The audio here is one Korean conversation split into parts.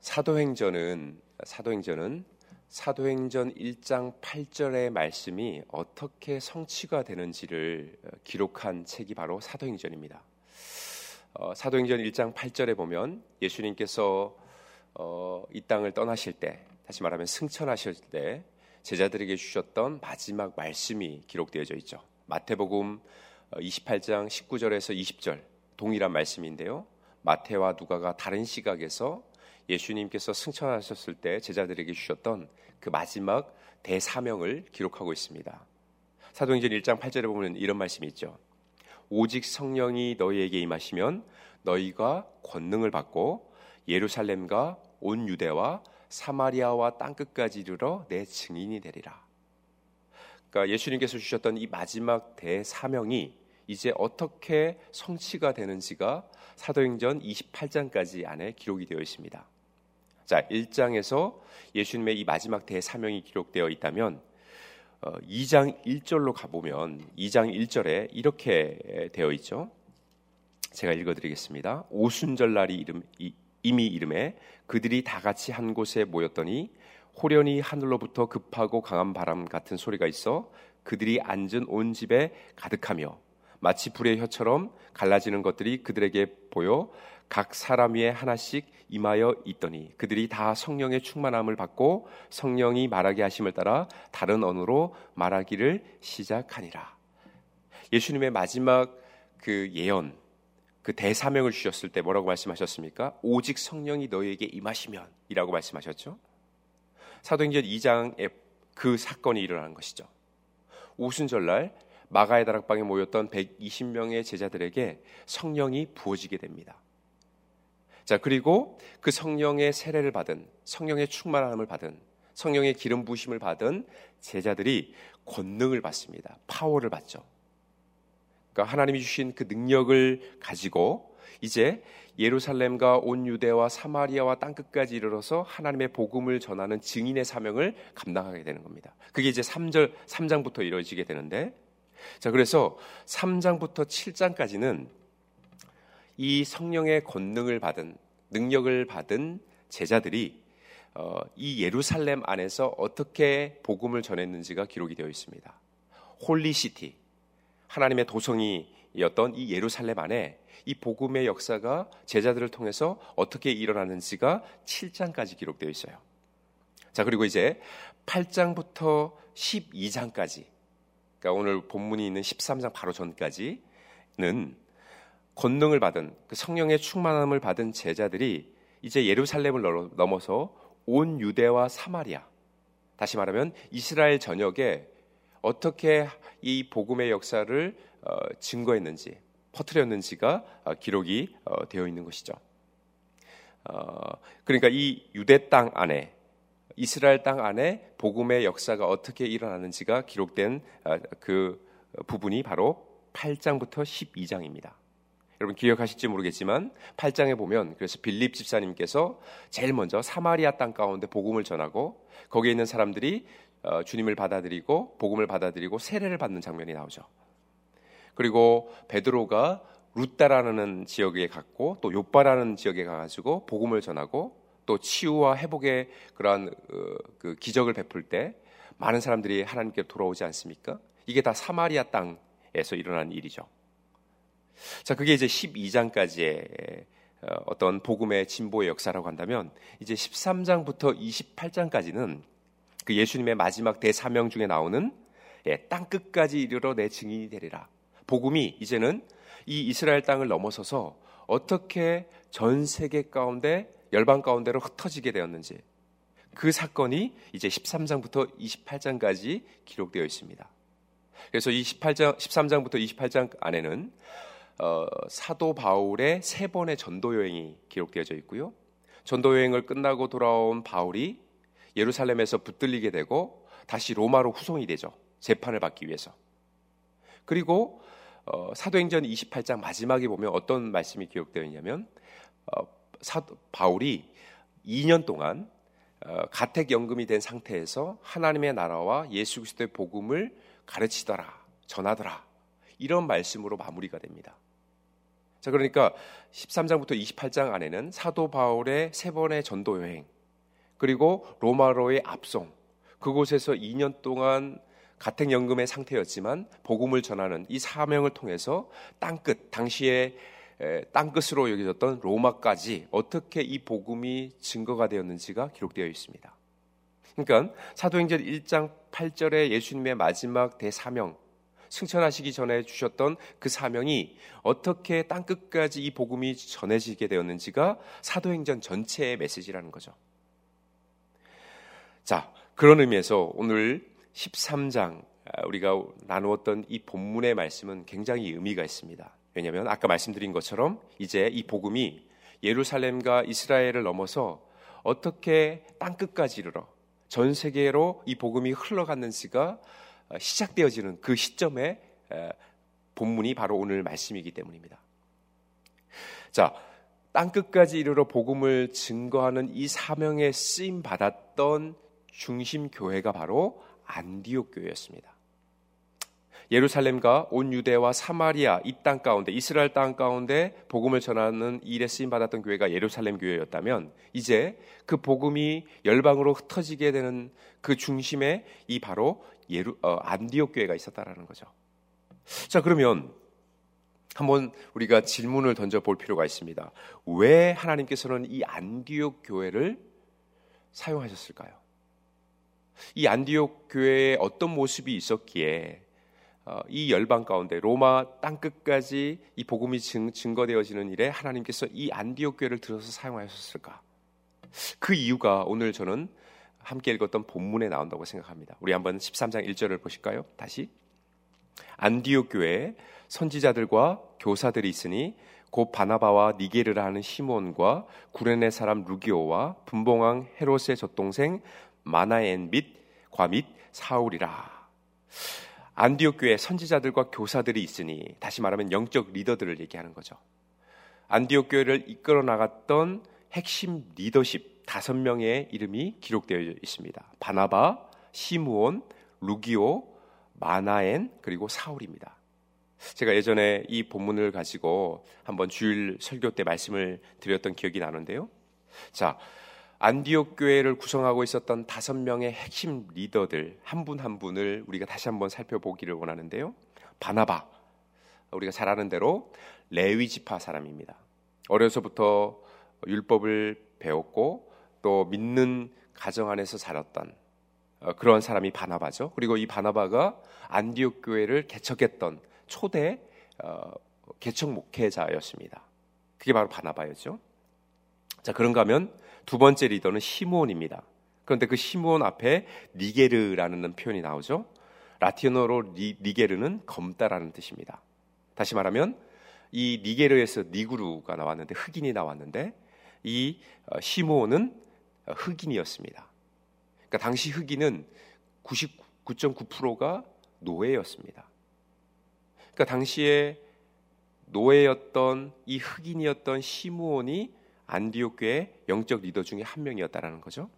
사도행전은 사도행전 1장 8절의 말씀이 어떻게 성취가 되는지를 기록한 책이 바로 사도행전입니다. 사도행전 1장 8절에 보면 예수님께서 이 땅을 떠나실 때, 다시 말하면 승천하실 때 제자들에게 주셨던 마지막 말씀이 기록되어져 있죠. 마태복음 28장 19절에서 20절 동일한 말씀인데요. 마태와 누가가 다른 시각에서 예수님께서 승천하셨을 때 제자들에게 주셨던 그 마지막 대사명을 기록하고 있습니다. 사도행전 1장 8절에 보면 이런 말씀이 있죠. 오직 성령이 너희에게 임하시면 너희가 권능을 받고 예루살렘과 온 유대와 사마리아와 땅끝까지 이르러 내 증인이 되리라. 그러니까 예수님께서 주셨던 이 마지막 대사명이 이제 어떻게 성취가 되는지가 사도행전 28장까지 안에 기록이 되어 있습니다. 자, 1장에서 예수님의 이 마지막 대사명이 기록되어 있다면 2장 1절로 가보면 2장 1절에 이렇게 되어 있죠. 제가 읽어드리겠습니다. 오순절날이 이미 이름에 그들이 다 같이 한 곳에 모였더니 호련히 하늘로부터 급하고 강한 바람 같은 소리가 있어 그들이 앉은 온 집에 가득하며 마치 불의 혀처럼 갈라지는 것들이 그들에게 보여 각 사람 위에 하나씩 임하여 있더니 그들이 다 성령의 충만함을 받고 성령이 말하게 하심을 따라 다른 언어로 말하기를 시작하니라. 예수님의 마지막 그 예언, 그 대사명을 주셨을 때 뭐라고 말씀하셨습니까? 오직 성령이 너희에게 임하시면 이라고 말씀하셨죠. 사도행전 2장에 그 사건이 일어난 것이죠. 오순절날 마가의 다락방에 모였던 120명의 제자들에게 성령이 부어지게 됩니다. 자, 그리고 그 성령의 세례를 받은, 성령의 충만함을 받은, 성령의 기름 부으심을 받은 제자들이 권능을 받습니다. 파워를 받죠. 그러니까 하나님이 주신 그 능력을 가지고 이제 예루살렘과 온 유대와 사마리아와 땅끝까지 이르러서 하나님의 복음을 전하는 증인의 사명을 감당하게 되는 겁니다. 그게 이제 3장부터 이루어지게 되는데, 자, 그래서 3장부터 7장까지는 이 성령의 권능을 받은, 능력을 받은 제자들이 이 예루살렘 안에서 어떻게 복음을 전했는지가 기록이 되어 있습니다. 홀리시티, 하나님의 도성이었던 이 예루살렘 안에 이 복음의 역사가 제자들을 통해서 어떻게 일어나는지가 7장까지 기록되어 있어요. 자, 그리고 이제 8장부터 12장까지, 그러니까 오늘 본문이 있는 13장 바로 전까지는 권능을 받은, 그 성령의 충만함을 받은 제자들이 이제 예루살렘을 넘어서 온 유대와 사마리아, 다시 말하면 이스라엘 전역에 어떻게 이 복음의 역사를 증거했는지, 퍼뜨렸는지가 기록이 되어 있는 것이죠. 그러니까 이 유대 땅 안에, 이스라엘 땅 안에 복음의 역사가 어떻게 일어나는지가 기록된 그 부분이 바로 8장부터 12장입니다. 여러분 기억하실지 모르겠지만 8장에 보면 그래서 빌립 집사님께서 제일 먼저 사마리아 땅 가운데 복음을 전하고 거기에 있는 사람들이 주님을 받아들이고 복음을 받아들이고 세례를 받는 장면이 나오죠. 그리고 베드로가 루다라는 지역에 갔고 또 요빠라는 지역에 가가지고 복음을 전하고 또 치유와 회복의 그러한 그 기적을 베풀 때 많은 사람들이 하나님께 돌아오지 않습니까? 이게 다 사마리아 땅에서 일어난 일이죠. 자, 그게 이제 12장까지의 어떤 복음의 진보의 역사라고 한다면 이제 13장부터 28장까지는 그 예수님의 마지막 대사명 중에 나오는 땅끝까지 이르러 내 증인이 되리라. 복음이 이제는 이 이스라엘 땅을 넘어서서 어떻게 전 세계 가운데 열방 가운데로 흩어지게 되었는지 그 사건이 이제 13장부터 28장까지 기록되어 있습니다. 그래서 이 13장부터 28장 안에는 사도 바울의 3번의 전도 여행이 기록되어져 있고요. 전도 여행을 끝나고 돌아온 바울이 예루살렘에서 붙들리게 되고 다시 로마로 후송이 되죠. 재판을 받기 위해서. 그리고 사도행전 28장 마지막에 보면 어떤 말씀이 기록되어 있냐면 바울이 2년 동안 가택연금이 된 상태에서 하나님의 나라와 예수 그리스도의 복음을 가르치더라, 전하더라, 이런 말씀으로 마무리가 됩니다. 자, 그러니까 13장부터 28장 안에는 사도 바울의 3번의 전도 여행, 그리고 로마로의 압송, 그곳에서 2년 동안 가택연금의 상태였지만 복음을 전하는 이 사명을 통해서 땅끝, 당시에 땅끝으로 여겨졌던 로마까지 어떻게 이 복음이 증거가 되었는지가 기록되어 있습니다. 그러니까 사도행전 1장 8절에 예수님의 마지막 대사명, 승천하시기 전에 주셨던 그 사명이 어떻게 땅끝까지 이 복음이 전해지게 되었는지가 사도행전 전체의 메시지라는 거죠. 자, 그런 의미에서 오늘 13장 우리가 나누었던 이 본문의 말씀은 굉장히 의미가 있습니다. 왜냐하면 아까 말씀드린 것처럼 이제 이 복음이 예루살렘과 이스라엘을 넘어서 어떻게 땅끝까지 이르러 전 세계로 이 복음이 흘러갔는지가 시작되어지는 그 시점에 본문이 바로 오늘 말씀이기 때문입니다. 자, 땅끝까지 이르러 복음을 증거하는 이 사명에 쓰임 받았던 중심 교회가 바로 안디옥 교회였습니다. 예루살렘과 온 유대와 사마리아 이 땅 가운데, 이스라엘 땅 가운데 복음을 전하는 일에 쓰임 받았던 교회가 예루살렘 교회였다면 이제 그 복음이 열방으로 흩어지게 되는 그 중심에 이 바로 안디옥 교회가 있었다라는 거죠. 자, 그러면 한번 우리가 질문을 던져볼 필요가 있습니다. 왜 하나님께서는 이 안디옥 교회를 사용하셨을까요? 이 안디옥 교회에 어떤 모습이 있었기에 이 열방 가운데 로마 땅끝까지 이 복음이 증거되어지는 일에 하나님께서 이 안디옥 교회를 들어서 사용하셨을까? 그 이유가 오늘 저는 함께 읽었던 본문에 나온다고 생각합니다. 우리 한번 13장 1절을 보실까요? 다시. 안디옥 교회에 선지자들과 교사들이 있으니 곧 바나바와 니게르라 하는 시몬과 구레네 사람 루기오와 분봉왕 헤롯의 젖동생 마나엔 및 과및 사울이라. 안디옥 교회에 선지자들과 교사들이 있으니, 다시 말하면 영적 리더들을 얘기하는 거죠. 안디옥 교회를 이끌어 나갔던 핵심 리더십 5명의 이름이 기록되어 있습니다. 바나바, 시므온, 루기오, 마나엔, 그리고 사울입니다. 제가 예전에 이 본문을 가지고 한번 주일 설교 때 말씀을 드렸던 기억이 나는데요. 자, 안디옥 교회를 구성하고 있었던 5명의 핵심 리더들 한 분 한 분을 우리가 다시 한번 살펴보기를 원하는데요. 바나바, 우리가 잘 아는 대로 레위 지파 사람입니다. 어려서부터 율법을 배웠고 또 믿는 가정 안에서 자랐던 그런 사람이 바나바죠. 그리고 이 바나바가 안디옥 교회를 개척했던 초대 개척 목회자였습니다. 그게 바로 바나바였죠. 자, 그런가 하면 두 번째 리더는 시므온입니다. 그런데 그 시므온 앞에 니게르라는 표현이 나오죠. 라틴어로 니게르는 검다라는 뜻입니다. 다시 말하면 이 니게르에서 니구루가 나왔는데, 흑인이 나왔는데, 이 시므온은 흑인이었습니다. 그러니까 당시 흑인은 99.9%가 노예였습니다. 그러니까 당시에 노예였던 이 흑인이었던 시므온이 안디옥 교회의 영적 리더 중에 한 명이었다라는 거죠.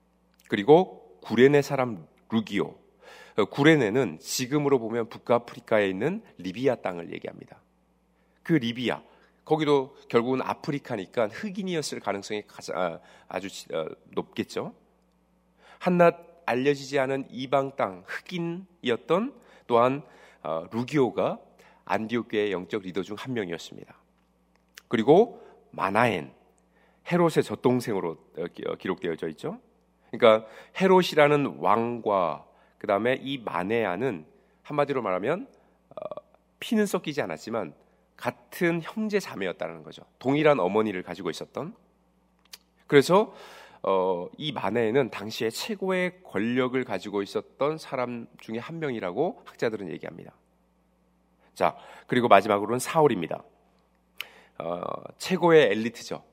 그리고 구레네 사람 루기오. 구레네는 지금으로 보면 북아프리카에 있는 리비아 땅을 얘기합니다. 그 리비아, 거기도 결국은 아프리카니까 흑인이었을 가능성이 아주 높겠죠. 한낱 알려지지 않은 이방 땅 흑인이었던 또한 루기오가 안디옥 교회의 영적 리더 중 한 명이었습니다. 그리고 마나엔, 헤롯의 젖동생으로 기록되어져 있죠. 그러니까 헤롯이라는 왕과 그 다음에 이 마네아는 한마디로 말하면 피는 섞이지 않았지만 같은 형제 자매였다는 거죠. 동일한 어머니를 가지고 있었던. 그래서 이 마네아는 당시에 최고의 권력을 가지고 있었던 사람 중에 한 명이라고 학자들은 얘기합니다. 자, 그리고 마지막으로는 사울입니다. 최고의 엘리트죠.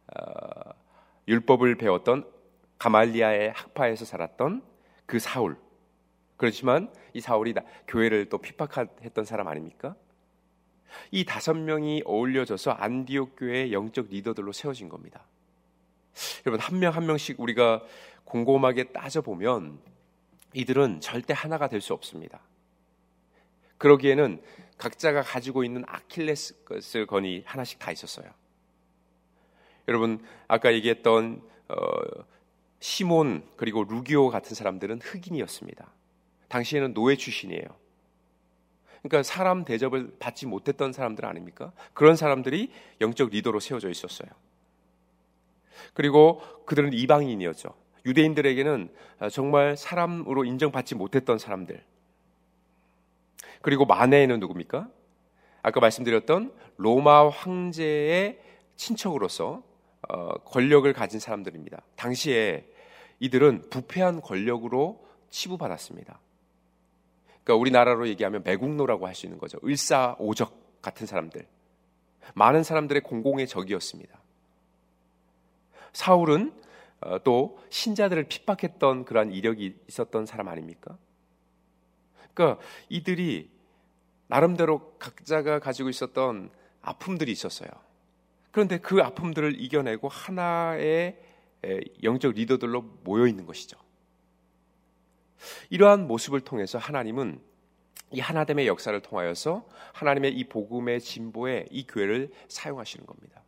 율법을 배웠던 가말리아의 학파에서 자랐던 그 사울. 그렇지만 이 사울이 교회를 또 핍박했던 사람 아닙니까? 이 5명이 어울려져서 안디옥 교회의 영적 리더들로 세워진 겁니다. 여러분, 한 명 한 명씩 우리가 곰곰하게 따져보면 이들은 절대 하나가 될 수 없습니다. 그러기에는 각자가 가지고 있는 아킬레스건이 하나씩 다 있었어요. 여러분, 아까 얘기했던 시몬 그리고 루기오 같은 사람들은 흑인이었습니다. 당시에는 노예 출신이에요. 그러니까 사람 대접을 받지 못했던 사람들 아닙니까? 그런 사람들이 영적 리더로 세워져 있었어요. 그리고 그들은 이방인이었죠. 유대인들에게는 정말 사람으로 인정받지 못했던 사람들. 그리고 마네는 누굽니까? 아까 말씀드렸던 로마 황제의 친척으로서 권력을 가진 사람들입니다. 당시에 이들은 부패한 권력으로 치부받았습니다. 그러니까 우리나라로 얘기하면 매국노라고 할 수 있는 거죠. 을사오적 같은 사람들. 많은 사람들의 공공의 적이었습니다. 사울은 또 신자들을 핍박했던 그러한 이력이 있었던 사람 아닙니까? 그러니까 이들이 나름대로 각자가 가지고 있었던 아픔들이 있었어요. 그런데 그 아픔들을 이겨내고 하나의 영적 리더들로 모여 있는 것이죠. 이러한 모습을 통해서 하나님은 이 하나됨의 역사를 통하여서 하나님의 이 복음의 진보에 이 교회를 사용하시는 겁니다.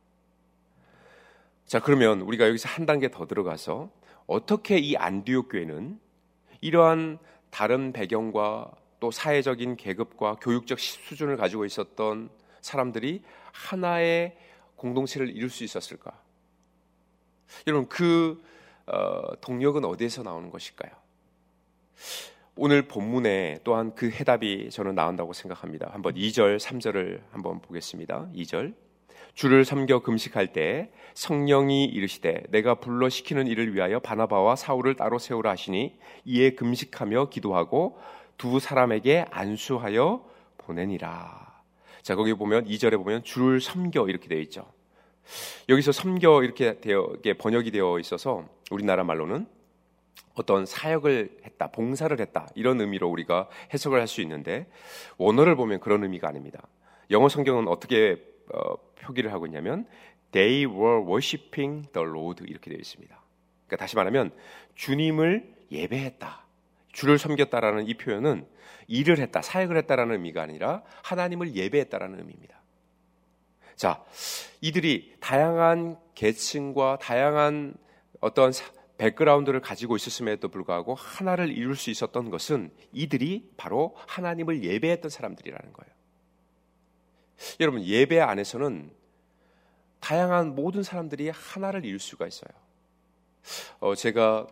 자, 그러면 우리가 여기서 한 단계 더 들어가서 어떻게 이 안디옥 교회는 이러한 다른 배경과 또 사회적인 계급과 교육적 수준을 가지고 있었던 사람들이 하나의 공동체를 이룰 수 있었을까? 여러분, 그 동력은 어디에서 나오는 것일까요? 오늘 본문에 또한 그 해답이 저는 나온다고 생각합니다. 한번 2절, 3절을 한번 보겠습니다. 2절. 주를 섬겨 금식할 때 성령이 이르시되 내가 불러 시키는 일을 위하여 바나바와 사울을 따로 세우라 하시니 이에 금식하며 기도하고 두 사람에게 안수하여 보내니라. 자, 거기 보면 2절에 보면 주를 섬겨 이렇게 되어 있죠. 여기서 섬겨 이렇게 번역이 되어 있어서 우리나라 말로는 어떤 사역을 했다, 봉사를 했다 이런 의미로 우리가 해석을 할 수 있는데 원어를 보면 그런 의미가 아닙니다. 영어 성경은 어떻게 표기를 하고 있냐면 They were worshiping the Lord 이렇게 되어 있습니다. 그러니까 다시 말하면 주님을 예배했다, 주를 섬겼다라는 이 표현은 일을 했다, 사역을 했다라는 의미가 아니라 하나님을 예배했다라는 의미입니다. 자, 이들이 다양한 계층과 다양한 어떤 백그라운드를 가지고 있었음에도 불구하고 하나를 이룰 수 있었던 것은 이들이 바로 하나님을 예배했던 사람들이라는 거예요. 여러분, 예배 안에서는 다양한 모든 사람들이 하나를 이룰 수가 있어요. 제가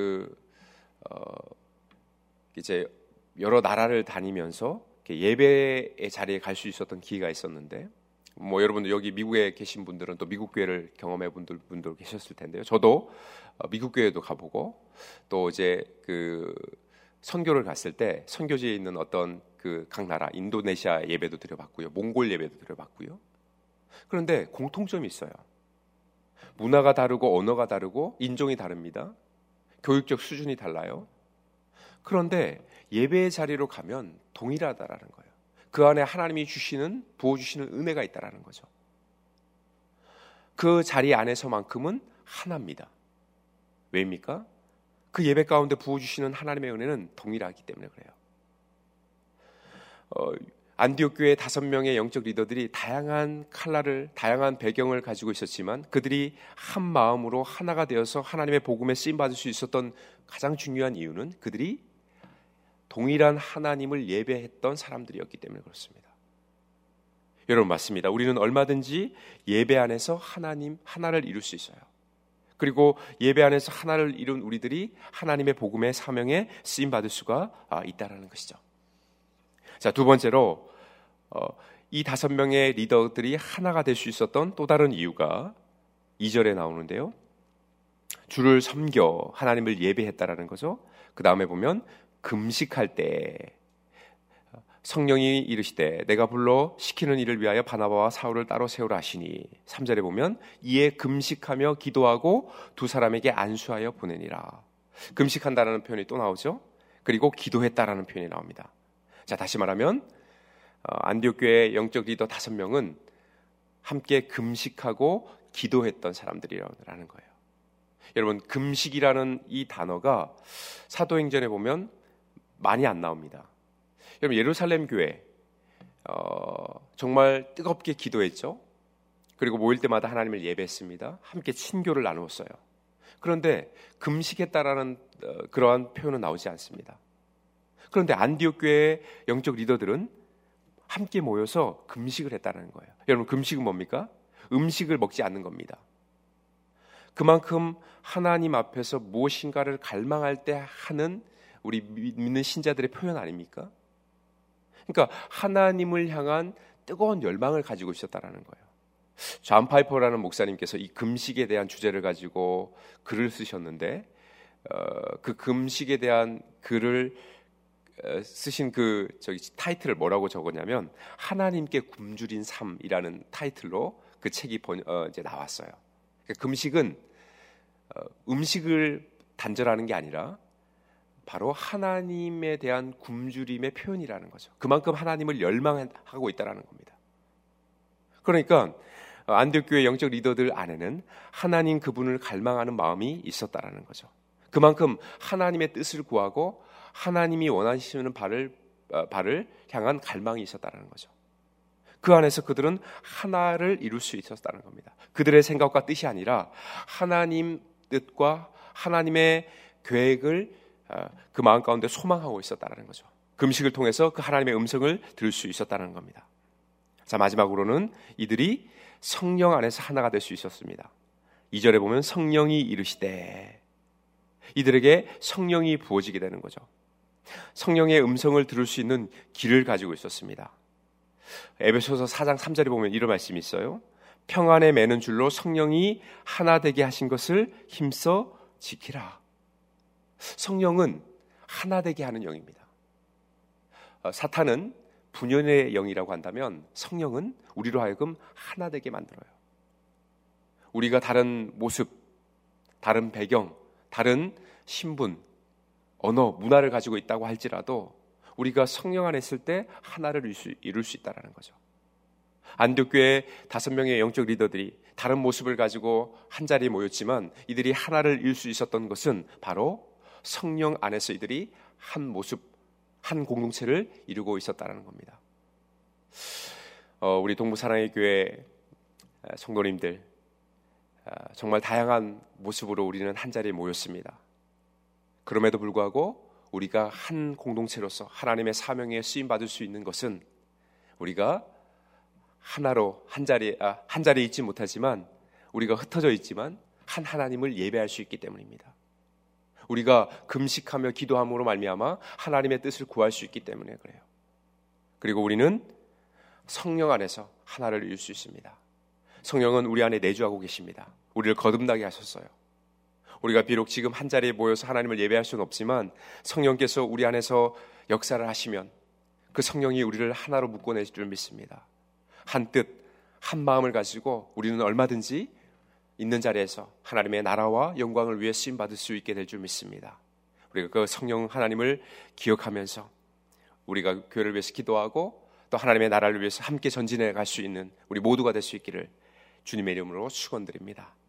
이제 여러 나라를 다니면서 예배의 자리에 갈 수 있었던 기회가 있었는데, 뭐 여러분들 여기 미국에 계신 분들은 또 미국 교회를 경험해 분들 계셨을 텐데요. 저도 미국 교회도 가보고 또 이제 그 선교를 갔을 때 선교지에 있는 어떤 그 각 나라 인도네시아 예배도 드려봤고요, 몽골 예배도 드려봤고요. 그런데 공통점이 있어요. 문화가 다르고 언어가 다르고 인종이 다릅니다. 교육적 수준이 달라요. 그런데 예배의 자리로 가면 동일하다라는 거예요. 그 안에 하나님이 부어주시는 은혜가 있다라는 거죠. 그 자리 안에서만큼은 하나입니다. 왜입니까? 그 예배 가운데 부어주시는 하나님의 은혜는 동일하기 때문에 그래요. 안디옥 교회 5명의 영적 리더들이 다양한 다양한 배경을 가지고 있었지만 그들이 한 마음으로 하나가 되어서 하나님의 복음에 쓰임받을 수 있었던 가장 중요한 이유는 그들이 동일한 하나님을 예배했던 사람들이었기 때문에 그렇습니다. 여러분, 맞습니다. 우리는 얼마든지 예배 안에서 하나를 이룰 수 있어요. 그리고 예배 안에서 하나를 이룬 우리들이 하나님의 복음의 사명에 쓰임받을 수가 있다는 것이죠. 자, 두 번째로 이 5명의 리더들이 하나가 될 수 있었던 또 다른 이유가 2절에 나오는데요. 주를 섬겨 하나님을 예배했다라는 거죠. 그 다음에 보면 금식할 때 성령이 이르시되 내가 불러 시키는 일을 위하여 바나바와 사울을 따로 세우라 하시니 3절에 보면 이에 금식하며 기도하고 두 사람에게 안수하여 보내니라. 금식한다라는 표현이 또 나오죠. 그리고 기도했다라는 표현이 나옵니다. 자, 다시 말하면 안디옥 교회 영적 리더 5명은 함께 금식하고 기도했던 사람들이라는 거예요. 여러분, 금식이라는 이 단어가 사도행전에 보면 많이 안 나옵니다. 여러분 예루살렘 교회 정말 뜨겁게 기도했죠. 그리고 모일 때마다 하나님을 예배했습니다. 함께 친교를 나누었어요. 그런데 금식했다라는 그러한 표현은 나오지 않습니다. 그런데 안디옥 교회의 영적 리더들은 함께 모여서 금식을 했다는 거예요. 여러분 금식은 뭡니까? 음식을 먹지 않는 겁니다. 그만큼 하나님 앞에서 무엇인가를 갈망할 때 하는 우리 믿는 신자들의 표현 아닙니까? 그러니까 하나님을 향한 뜨거운 열망을 가지고 있었다라는 거예요. 존 파이퍼라는 목사님께서 이 금식에 대한 주제를 가지고 글을 쓰셨는데 그 금식에 대한 글을 쓰신 그 타이틀을 뭐라고 적었냐면 하나님께 굶주린 삶이라는 타이틀로 그 책이 이제 나왔어요. 그러니까 금식은 음식을 단절하는 게 아니라 바로 하나님에 대한 굶주림의 표현이라는 거죠. 그만큼 하나님을 열망하고 있다는 겁니다. 그러니까 안디옥 교회 영적 리더들 안에는 하나님 그분을 갈망하는 마음이 있었다라는 거죠. 그만큼 하나님의 뜻을 구하고 하나님이 원하시는 바를 향한 갈망이 있었다는 거죠. 그 안에서 그들은 하나를 이룰 수 있었다는 겁니다. 그들의 생각과 뜻이 아니라 하나님 뜻과 하나님의 계획을 그 마음 가운데 소망하고 있었다는 거죠. 금식을 통해서 그 하나님의 음성을 들을 수 있었다는 겁니다. 자, 마지막으로는 이들이 성령 안에서 하나가 될 수 있었습니다. 2절에 보면 성령이 이르시되, 이들에게 성령이 부어지게 되는 거죠. 성령의 음성을 들을 수 있는 길을 가지고 있었습니다. 에베소서 4장 3절에 보면 이런 말씀이 있어요. 평안에 매는 줄로 성령이 하나 되게 하신 것을 힘써 지키라. 성령은 하나 되게 하는 영입니다. 사탄은 분열의 영이라고 한다면 성령은 우리로 하여금 하나 되게 만들어요. 우리가 다른 모습, 다른 배경, 다른 신분, 언어, 문화를 가지고 있다고 할지라도 우리가 성령 안에 있을 때 하나를 이룰 수 있다는 거죠. 안디옥교회 5명의 영적 리더들이 다른 모습을 가지고 한 자리에 모였지만 이들이 하나를 이룰 수 있었던 것은 바로 성령 안에서 이들이 한 모습, 한 공동체를 이루고 있었다는 겁니다. 우리 동부사랑의 교회 성도님들, 정말 다양한 모습으로 우리는 한 자리에 모였습니다. 그럼에도 불구하고 우리가 한 공동체로서 하나님의 사명에 쓰임받을 수 있는 것은 우리가 하나로 한 자리에 있지 못하지만 우리가 흩어져 있지만 한 하나님을 예배할 수 있기 때문입니다. 우리가 금식하며 기도함으로 말미암아 하나님의 뜻을 구할 수 있기 때문에 그래요. 그리고 우리는 성령 안에서 하나를 이룰 수 있습니다. 성령은 우리 안에 내주하고 계십니다. 우리를 거듭나게 하셨어요. 우리가 비록 지금 한 자리에 모여서 하나님을 예배할 수는 없지만 성령께서 우리 안에서 역사를 하시면 그 성령이 우리를 하나로 묶어낼 줄 믿습니다. 한 뜻, 한 마음을 가지고 우리는 얼마든지 있는 자리에서 하나님의 나라와 영광을 위해 쓰임받을 수 있게 될 줄 믿습니다. 우리가 그 성령 하나님을 기억하면서 우리가 교회를 위해서 기도하고 또 하나님의 나라를 위해서 함께 전진해 갈 수 있는 우리 모두가 될 수 있기를 주님의 이름으로 축원드립니다.